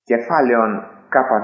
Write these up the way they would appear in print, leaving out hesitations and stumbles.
Κεφάλαιον ΚΒ.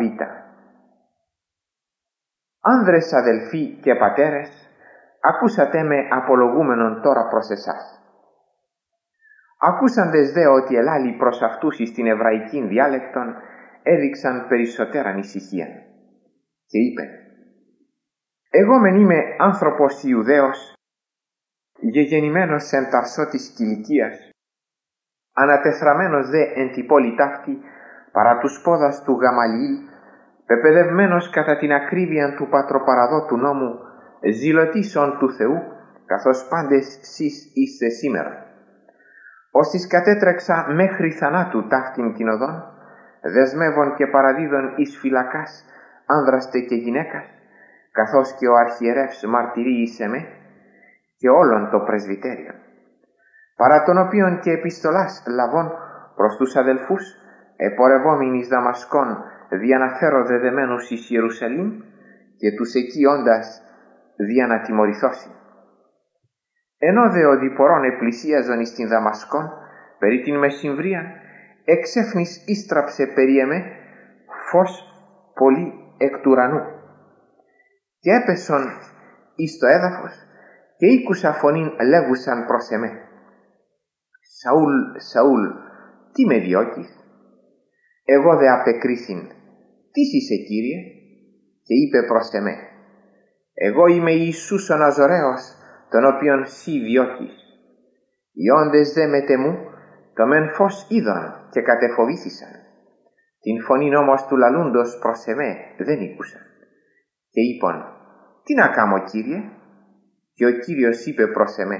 Άνδρες αδελφοί και πατέρες, ακούσατε με απολογούμενον τώρα προς εσάς. Ακούσαντες δε ότι ελάλη προς αυτούς εις την εβραϊκήν διάλεκτον, έδειξαν περισσότεραν ησυχία. Και είπε: εγώ μεν είμαι άνθρωπος Ιουδαίος, γεγεννημένος εν Ταρσώ της Κιλικίας, ανατεθραμένος δε εν τη πόλη ταύτη, παρά τους πόδας του Γαμαλιήλ, πεπαιδευμένος κατά την ακρίβεια του πατροπαραδότου νόμου, ζηλωτής ον του Θεού, καθώς πάντες σεις είστε σήμερα. Όσις κατέτρεξα μέχρι θανάτου ταύτην την οδόν, δεσμεύων και παραδίδων εις φυλακάς άνδραστε και γυναίκας, καθώς και ο αρχιερεύς μαρτυρίησε με και όλον το πρεσβυτέριον. Παρά τον οποίον και επιστολάς λαβών προς τους αδελφούς, επορευόμην εις Δαμασκόν, διαναφέρω δεδεμένους εις Ιερουσαλήμ και τους εκεί όντας διανατιμωρηθώσει. Ενώ δε ο διπορών επλησίαζον εις την Δαμασκόν, περί την μεσημβρίαν, εξέφνης ίστραψε περί εμέ φως πολύ εκ του ουρανού. Και έπεσον εις το έδαφος και ήκουσα φωνήν λέγουσαν προς εμέ: Σαούλ, Σαούλ, τι με διώκεις? Εγώ δε απεκρίθην: τίς είσαι, Κύριε? Και είπε προς εμέ: εγώ είμαι Ιησούς ο Ναζωραίος, τον οποίον σύ διώκεις. Οι όντες δε μετ' εμού το μεν φως είδον και κατεφοβήθησαν. Την φωνήν όμως του λαλούντος προς εμέ δεν ήκουσαν. Και είπον: τι να κάμω, Κύριε? Και ο Κύριος είπε προς εμέ: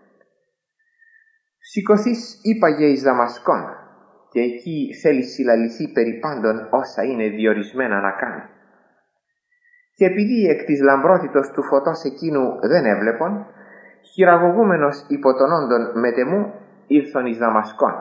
σηκωθείς ύπαγε εις Δαμασκόν, και εκεί θέλει συλλαληθεί περί πάντων όσα είναι διορισμένα να κάνει. Και επειδή εκ της λαμπρότητος του φωτός εκείνου δεν έβλεπον, χειραγωγούμενος υπό των όντων μετ' εμού ήλθον εις Δαμασκόν.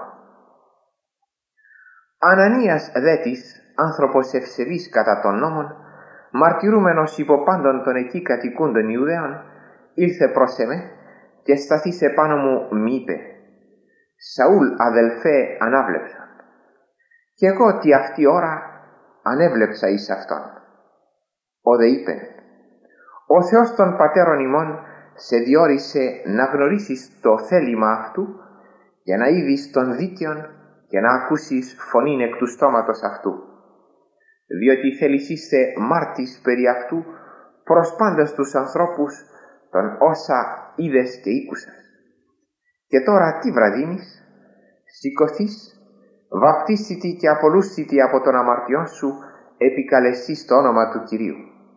Ανανίας δε της, άνθρωπος ευσεβής κατά των νόμων, μαρτυρούμενος υπό πάντων των εκεί κατοικούντων Ιουδαίων, ήλθε προς εμέ και σταθείς επάνω μου μ' είπε: Σαούλ αδελφέ, ανάβλεψαν. Κι εγώ τη αυτή ώρα ανέβλεψα εις αυτόν. Ο δε είπεν: ο Θεός των πατέρων ημών σε διόρισε να γνωρίσεις το θέλημα αυτού και να είδεις τον δίκαιον και να ακούσεις φωνήν εκ του στόματος αυτού, διότι θέλεις είστε μάρτης περί αυτού προς πάντας τους ανθρώπους των όσα είδες και ήκουσας. Και τώρα τι βραδύνεις? Σηκωθείς, βαπτίσθητη και απολούσθητη από τον αμαρτιών σου, επικαλεστείς το όνομα του Κυρίου.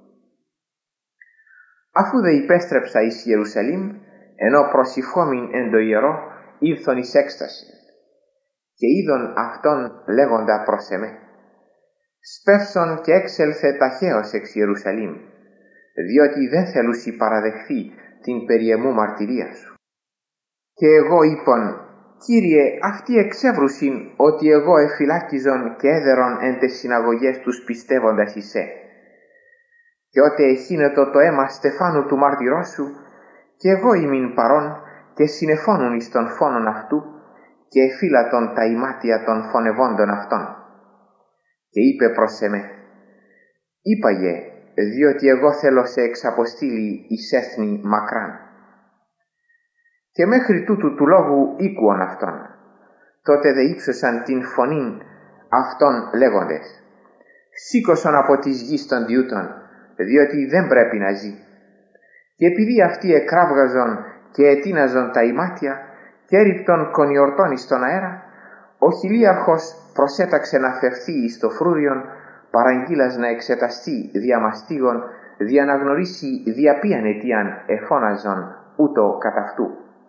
Αφού δε υπέστρεψα εις Ιερουσαλήμ, ενώ προσηφόμην εν το ιερό, ήλθον εις έκσταση. Και είδον αυτόν λέγοντα προς εμέ: σπεύσον και έξελθε ταχαίως εξ Ιερουσαλήμ, διότι δεν θέλουσι παραδεχθεί την περί εμού μαρτυρία σου. Και εγώ είπον: Κύριε, αυτοί εξεύρουσιν ότι εγώ εφυλάκιζον και έδερον εν τες συναγωγές τους πιστεύοντας εισέ. Και ότε εχύνετο το αίμα Στεφάνου του μάρτυρός σου, και εγώ ήμην παρών και συνεφώνουν εις των φόνων αυτού, και εφύλατον τα ημάτια των φωνευόντων αυτών. Και είπε προς εμέ: είπαγε, διότι εγώ θέλω σε εξαποστήλει εις έθνη μακράν. Και μέχρι τούτου του λόγου ήκουον αυτόν. Τότε δε ύψωσαν την φωνήν αυτών λέγοντες: σήκωσον από της γης των διούτων, διότι δεν πρέπει να ζει. Και επειδή αυτοί εκράβγαζον και ετίναζον τα ημάτια και έριπτον κονιορτών εις τον αέρα, ο χιλίαρχος προσέταξε να φερθεί εις το φρούριον, παραγγείλας να εξεταστεί δια μαστίγων, δια να γνωρίσει δια ποιαν αιτίαν εφώναζον ούτω κατ' αυτού.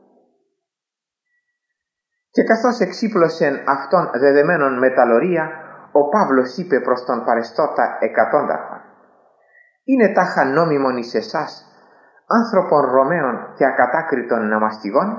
Και καθώς εξύπλωσεν αυτόν δεδεμένον με τα λωρία, ο Παύλος είπε προς τον παρεστώτα εκατόνταρχον: είναι τάχα νόμιμον εις εσάς, άνθρωπον Ρωμαίων και ακατάκριτον να μαστιγώνει?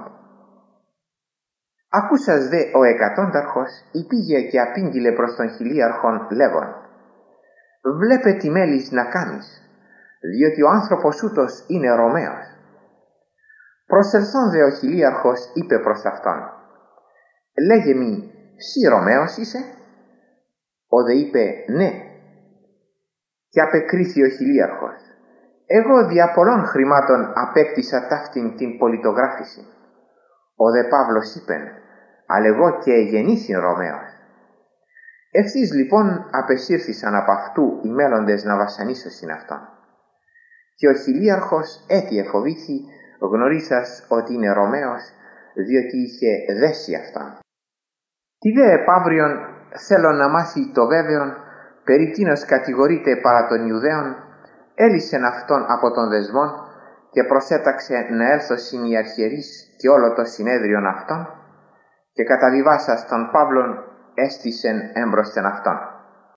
Ακούσας δε ο εκατόνταρχος υπήγε και απήγγειλε προς τον χιλίαρχον λέγον: βλέπε τι μέλης να κάνεις, διότι ο άνθρωπος ούτως είναι Ρωμαίος. Προσελθόν δε ο χιλίαρχος είπε προς αυτόν: λέγε μη, σύ Ρωμαίος είσαι? Ο δε είπε ναι. Και απεκρίθη ο χιλίαρχος, εγώ δια πολλών χρημάτων απέκτησα ταύτην την πολιτογράφηση. Ο δε Παύλος είπεν, αλλά εγώ και γεννήθην Ρωμαίος. Ευθύς λοιπόν απεσύρθησαν από αυτού οι μέλλοντες να βασανίσωσιν αυτόν. Και ο χιλίαρχος έτι εφοβήθη, γνωρίσας ότι είναι Ρωμαίος, διότι είχε δέσει αυτόν. Τη δε επαύριον θέλω να μάθει το βέβαιον, περί τίνος κατηγορείται παρά των Ιουδαίων, έλυσεν αυτόν από των δεσμών και προσέταξε να έλθωσιν οι αρχιερείς και όλο το συνέδριον αυτόν, και καταβιβάσας τον Παύλον έστησεν έμπροσθεν αυτόν.